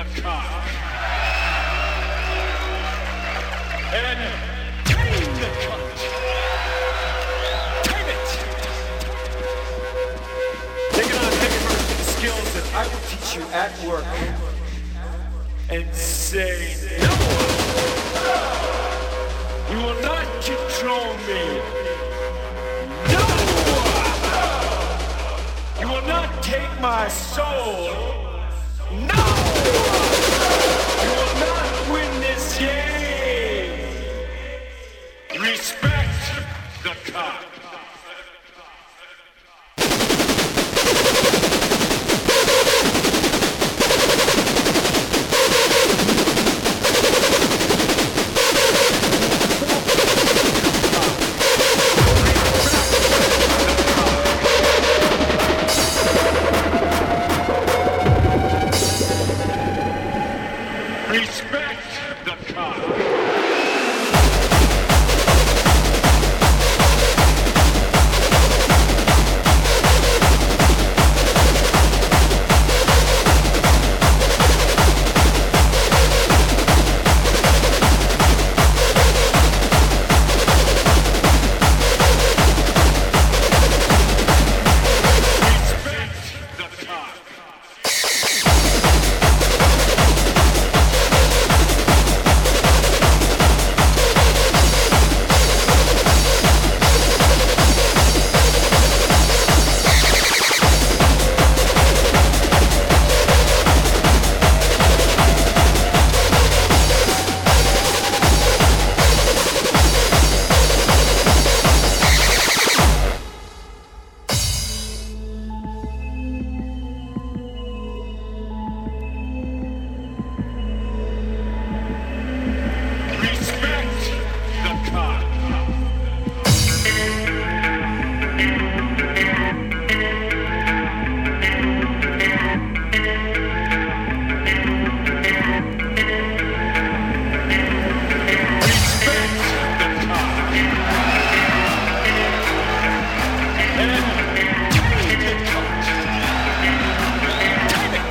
the cock. And tame the cunt. Tame it. Taking on heavy skills that I will teach you at work. And say no. You will not control me. No. You will not take my soul. No. You will not win this game. Respect the cock. Respect the cock.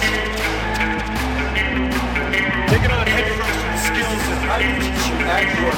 Taking on heavy skills that I will teach you at work.